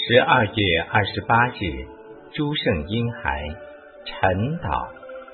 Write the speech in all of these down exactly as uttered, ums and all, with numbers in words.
十二月二十八日，诸圣婴孩晨祷。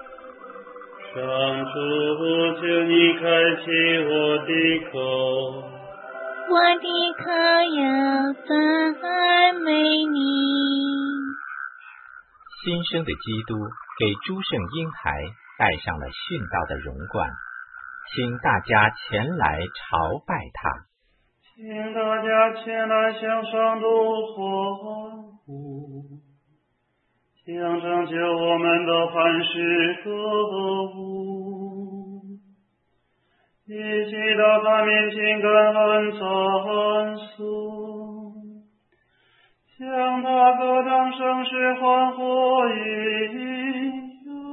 上主，求你开启我的口， 我的口要赞美你。 新生的基督给诸圣婴孩戴上了殉道的荣冠，请大家前来朝拜他。 请大家前来向上主欢呼，向拯救我们的磐石歌舞，一起到他面前感恩赞颂，向他歌唱声势欢呼应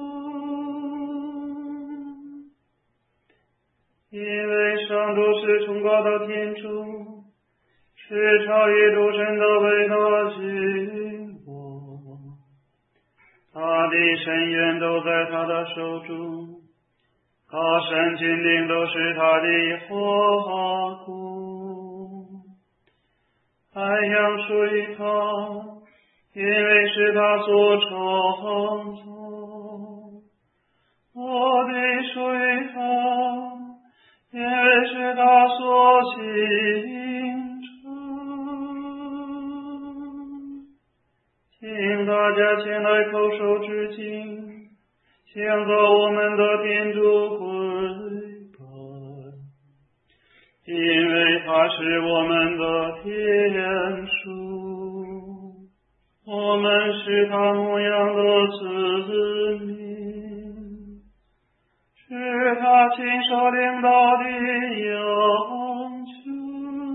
因为上主是崇高的天主，是超越诸神的伟大君王，他的深渊都在他的手中，他神君灵都是他的花果。海洋属于他，因为是他所创造，我的属于他，因为是他所形成。请大家前来叩首致敬，向着我们的天主跪拜，因为他是我们的天主，我们是他牧养的子民，是他亲手领导的羊群。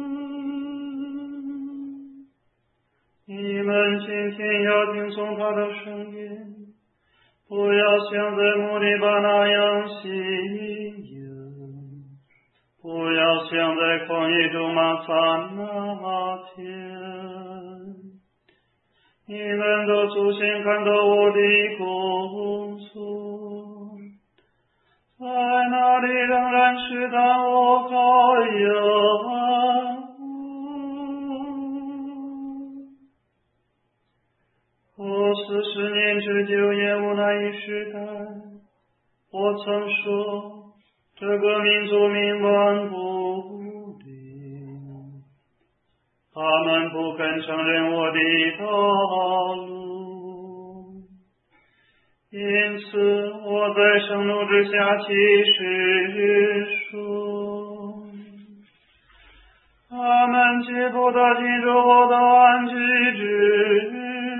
你们今天要听从他的声音，不要像在墓里巴那样信仰，不要像在旷野中马撒那天。你们的祖先看到我的工作，在那里仍然试探我羔羊。我四十年之久厌恶那一时代，我曾说这个民族冥顽不灵，他们不肯承认我的道路，因此我在盛怒之下起誓说，他们绝不得进入我的安居之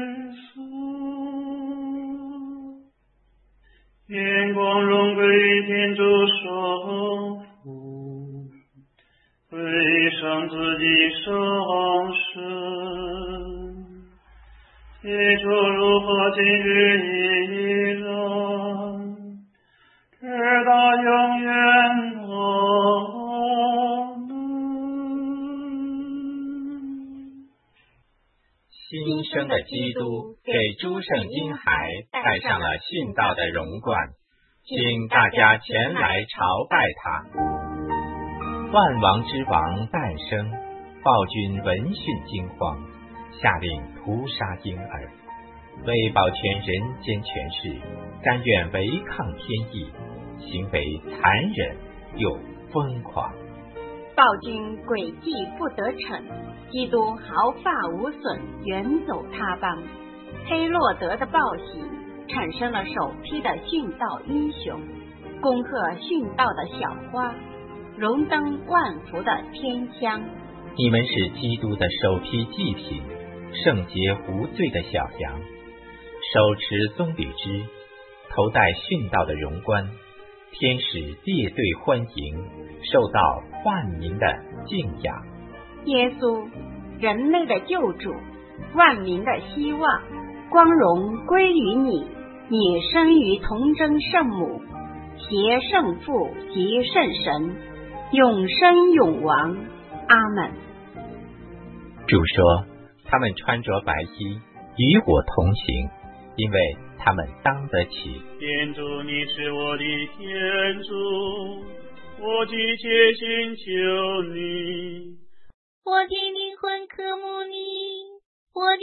愿光荣归于天主圣父，归圣子及圣神，起初如何今日依然，直到永远。 新生的基督给诸圣婴孩戴上了殉道的荣冠，请大家前来朝拜他。万王之王诞生，暴君闻讯惊慌，下令屠杀婴儿，为保全人间权势，甘愿违抗天意，行为残忍又疯狂。 暴君诡计不得逞，基督毫发无损，远走他邦。黑洛德的报喜产生了首批的殉道英雄，恭贺殉道的小花，荣登万福的天香。 你们是基督的首批祭品，圣洁无罪的小羊，手持棕榈枝，头戴殉道的荣冠，天使列队欢迎，受到万民的敬仰。 耶稣，人类的救主，万民的希望，光荣归于你。你生于童真圣母，携圣父及圣神，永生永王。阿门。 主说，他们穿着白衣，与我同行，因为他们当得起。 天主，你是我的天主，我急切寻求你。 我的灵魂渴慕你，我的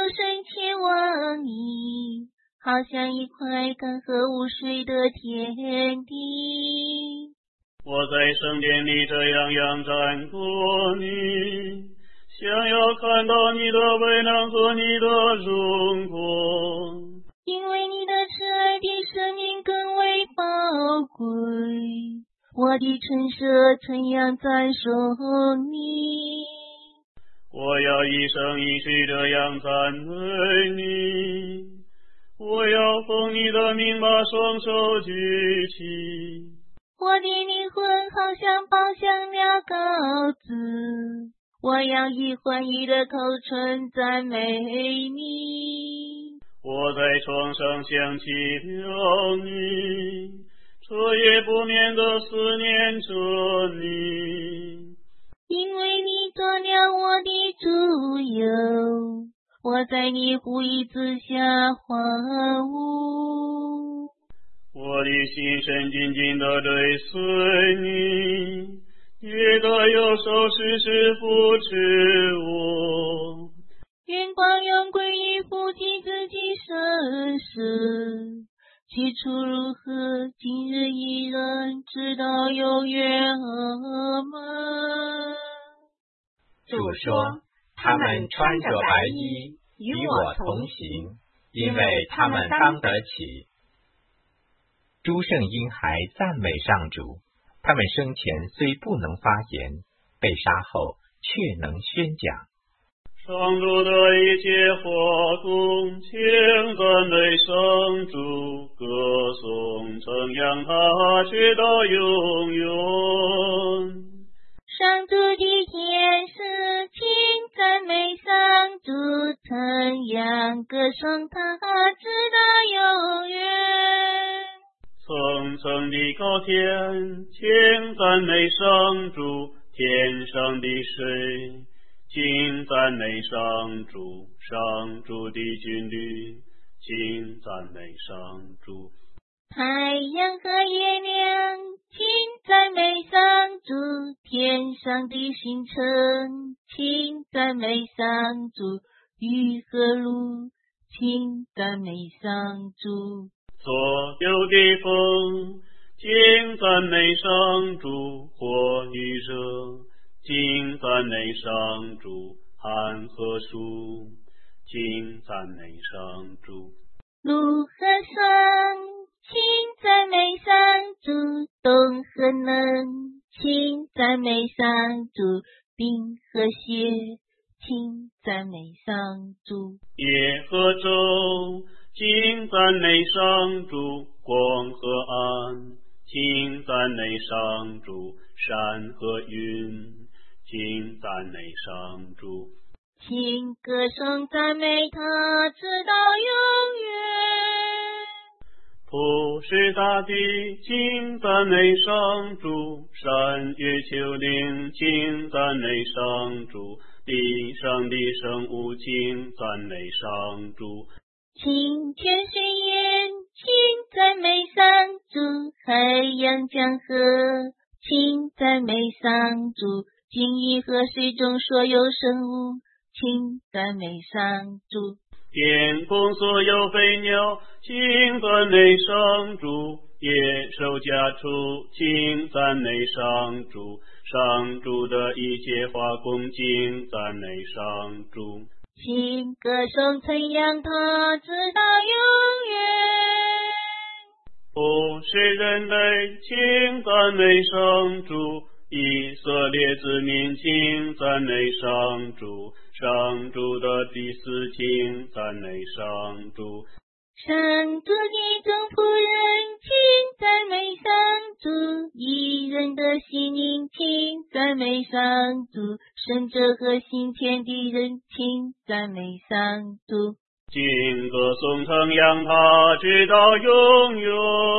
深切望你，好像一块干涸无水的田地。 我在圣殿里这样仰战过你，想要看到你的威能和你的荣光。 因为你的慈爱比生命更为宝贵，我的唇舌怎样赞颂你。 我要一生一世这样赞美你，我要奉你的名把双手举起。 我的灵魂好像抱向了羔子，我要以欢愉的口唇赞美你。 我在床上想起了你，彻夜不眠地思念着你。 因为你做了我的主友，我在你护翼之下欢舞。 我的心神紧紧地追随你，你的右手时时扶持我。 愿光荣归于父及子及圣神，起初如何，今日依然，直到永远。阿们。 主说，他们穿着白衣与我同行，因为他们当得起。诸圣婴孩赞美上主，他们生前虽不能发言，被杀后却能宣讲。 上主的一切华工，请赞美上主，歌颂称扬他直到永远。 上主的天使，请赞美上主，称扬歌颂他直到永远。 层层的高天，请赞美上主，天上的水，请赞美上主，上主的军旅，请赞美上主。 太阳和月亮，请赞美上主，天上的星辰，请赞美上主，雨和露，请赞美上主。 所有的风，请赞美上主，火与热，请赞美上主，寒和暑，请赞美上主。 路和霜，请赞美上主，冬和冷，请赞美上主，冰和雪，请赞美上主。 夜和昼，请赞美上主，光和暗，请赞美上主，山和云，请赞美上主。 请歌颂赞美他直到永远。 普世大地，请赞美上主，山岳丘陵，请赞美上主，地上的生物，请赞美上主。 清泉水源，请赞美上主，海洋江河，请赞美上主，鲸鱼和水中所有生物，请赞美上主。 天空所有飞鸟，请赞美上主，野兽家畜，请赞美上主，上主的一切花工，请赞美上主。 请歌颂称扬他直到永远。 不是人类，请赞美上主，以色列子民，请赞美上主，上主的祭司，请赞美上主。 上主的众仆人，请赞美上主，义人的心灵，请赞美上主，圣者和行天的人，请赞美上主。 敬歌颂称扬他直到永远。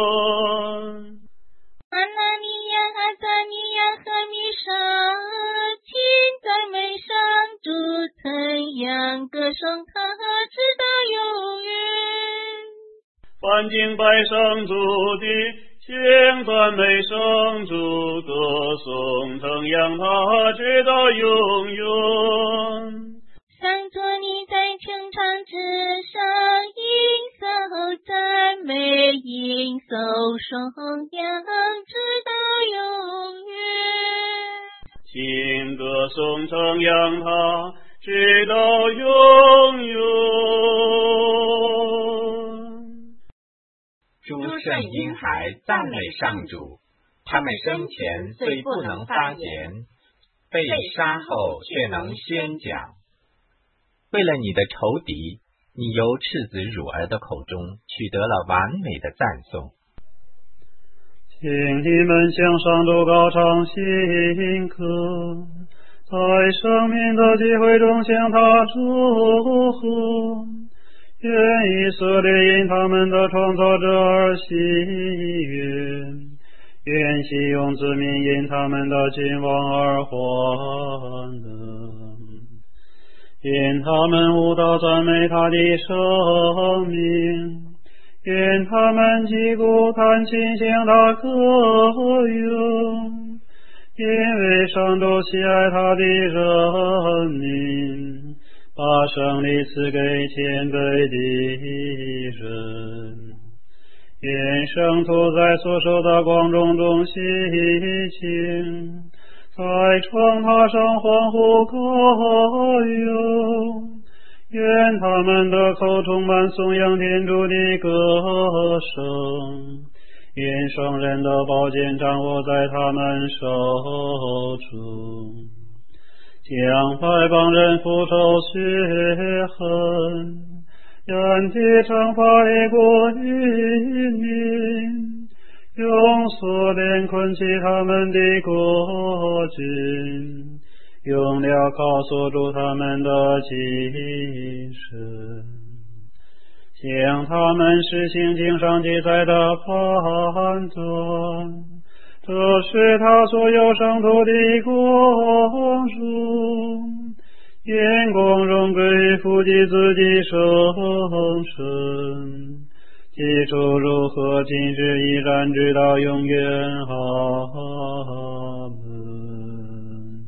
阿纳尼亚、阿撒尼亚和弥沙，请赞美上主，称扬歌颂他直到永远。 凡敬拜上主的，请赞美上主，歌颂称扬他直到永远。 上主，你在穹苍之上，应受赞美，应受颂扬，直到永远。 请歌颂称扬他，直到永远。 诸圣婴孩赞美上主，他们生前虽不能发言，被杀后却能宣讲。为了你的仇敌，你由赤子乳儿的口中取得了完美的赞颂。 请你们向上主高唱新歌，在生命的机会中向他祝贺。愿以色列因他们的创造者而喜悦，愿西雍之民因他们的君王而欢乐。愿他们舞蹈赞美他的生命，愿他们击鼓弹琴向他歌咏，因为上主喜爱他的人民，把胜利赐给谦卑的人。愿圣徒在所受的光荣中喜庆，在床榻上欢呼歌咏，愿他们的口充满颂扬天主的歌声，愿圣人的宝剑掌握在他们手中，将外邦人复仇血恨，愿地惩罚一国一民，用锁链捆起他们的国君，用镣铐锁住他们的精神，向他们实行经上记载的判断，这是他所有圣徒的光荣，愿光荣归于父及子及圣神，起初如何，今日依然，直到永远。阿门。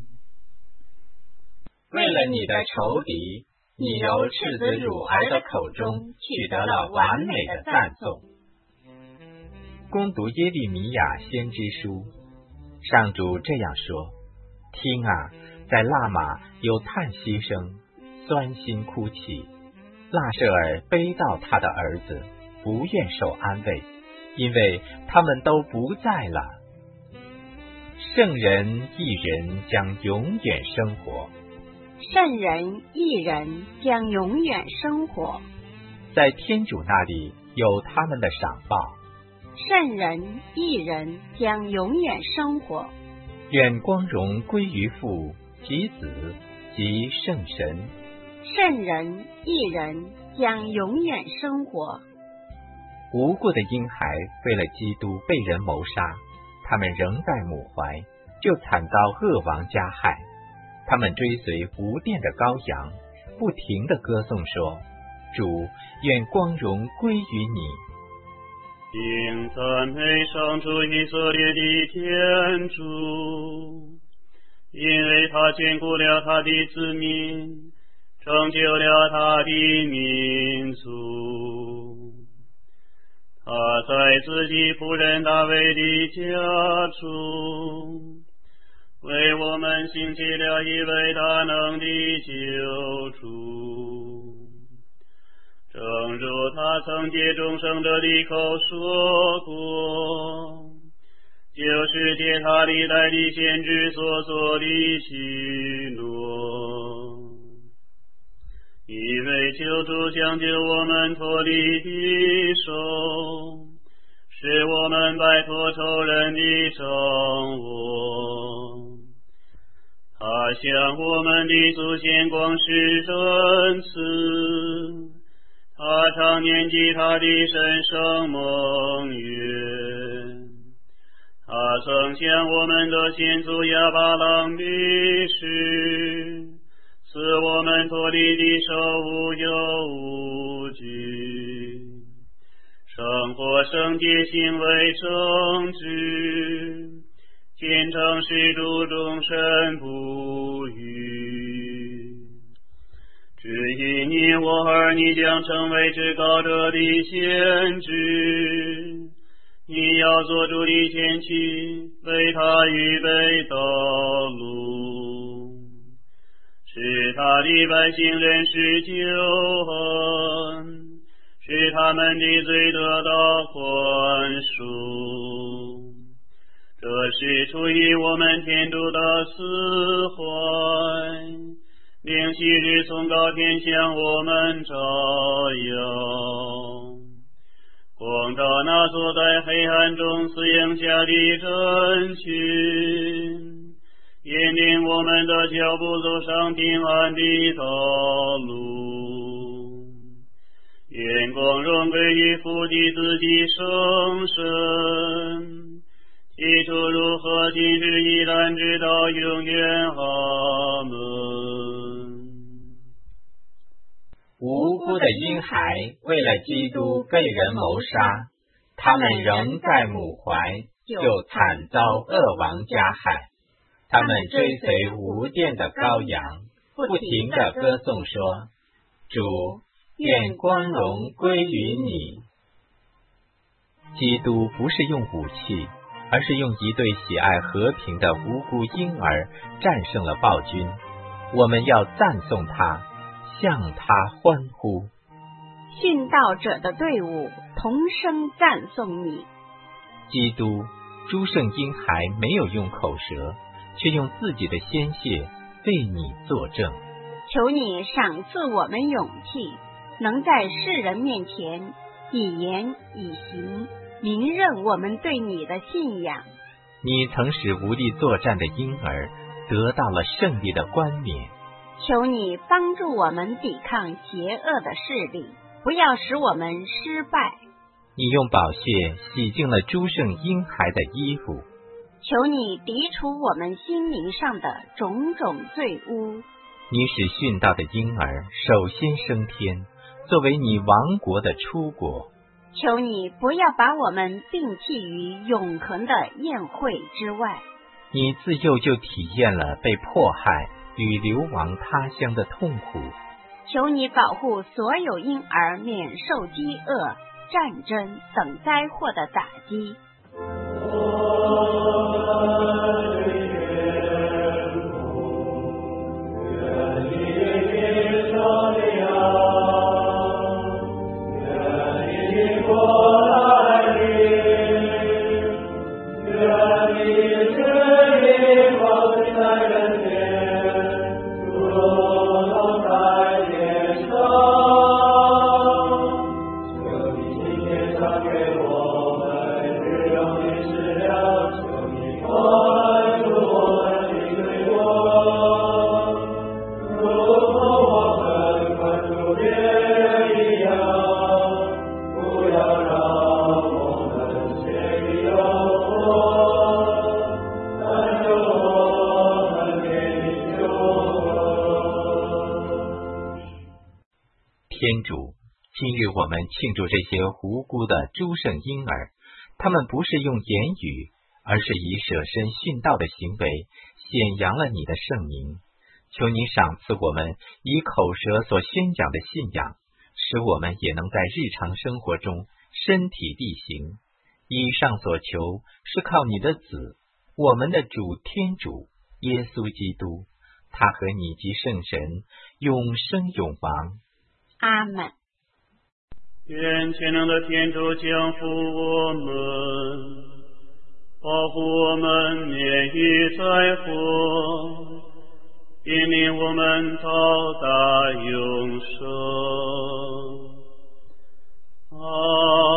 为了你的仇敌，你由赤子乳儿的口中取得了完美的赞颂。攻读耶利米亚先知书，上主这样说：听啊，在辣玛有叹息声，酸心哭泣，拉舍尔悲悼他的儿子，不愿受安慰，因为他们都不在了。圣人义人将永远生活， 圣人义人将永远生活， 在天主那里有他们的赏报。 圣人义人将永远生活， 愿光荣归于父及子及圣神。 圣人义人将永远生活。 无辜的婴孩为了基督被人谋杀，他们仍在母怀，就惨遭恶王加害。他们追随无殿的羔羊，不停地歌颂说：主，愿光荣归于你。 应赞美上主以色列的天主，因为他眷顾了他的子民，成就了他的民族。他在自己仆人大卫的家中，为我们兴起了一位大能的救主。正如他曾借众生者的口说过，就是借他历代的先知所做的许诺。因为救主将救我们脱离敌手，使我们摆脱仇人的掌握。他向我们的祖先广施恩慈，他常念及他的神圣盟约。他曾向我们的先祖亚巴郎立誓，赐我们脱离敌手无忧无惧，生活圣洁，行为正直，虔诚使主终身不渝。 只因你我儿，你将成为至高者的先知，你要做主的前驱，为他预备道路，使他的百姓认识救恩，使他们的罪得到宽恕。这是出于我们天主的慈怀，令昔日从高天向我们照耀，光照那坐在黑暗中死荫下的人群，引领我们的脚步走上平安的道路。愿光荣归于父的子的圣神，起初如何，今日依然，直到永远。阿门。 无辜的婴孩为了基督被人谋杀，他们仍在母怀，就惨遭恶王加害。他们追随无殿的羔羊，不停地歌颂说：主，愿光荣归于你。基督不是用武器，而是用一对喜爱和平的无辜婴儿战胜了暴君。我们要赞颂他，向他欢呼。 殉道者的队伍同声赞颂你。 基督，诸圣婴孩没有用口舌，却用自己的鲜血为你作证。 求你赏赐我们勇气，能在世人面前以言以行明认我们对你的信仰。 你曾使无力作战的婴儿得到了胜利的冠冕。 求你帮助我们抵抗邪恶的势力，不要使我们失败。 你用宝血洗净了诸圣婴孩的衣服。 求你涤除我们心灵上的种种罪污。 你使殉道的婴儿首先升天，作为你王国的出国。 求你不要把我们摒弃于永恒的宴会之外。 你自幼就体验了被迫害与流亡他乡的痛苦。 求你保护所有婴儿免受饥饿、战争等灾祸的打击。 天主，今日我们庆祝这些无辜的诸圣婴儿，他们不是用言语，而是以舍身殉道的行为显扬了你的圣名。求你赏赐我们以口舌所宣讲的信仰，使我们也能在日常生活中身体力行。以上所求是靠你的子，我们的主天主耶稣基督，他和你及圣神永生永王。 阿们。 愿全能的天主降福我们，保护我们免于灾祸，引领我们到达永生。阿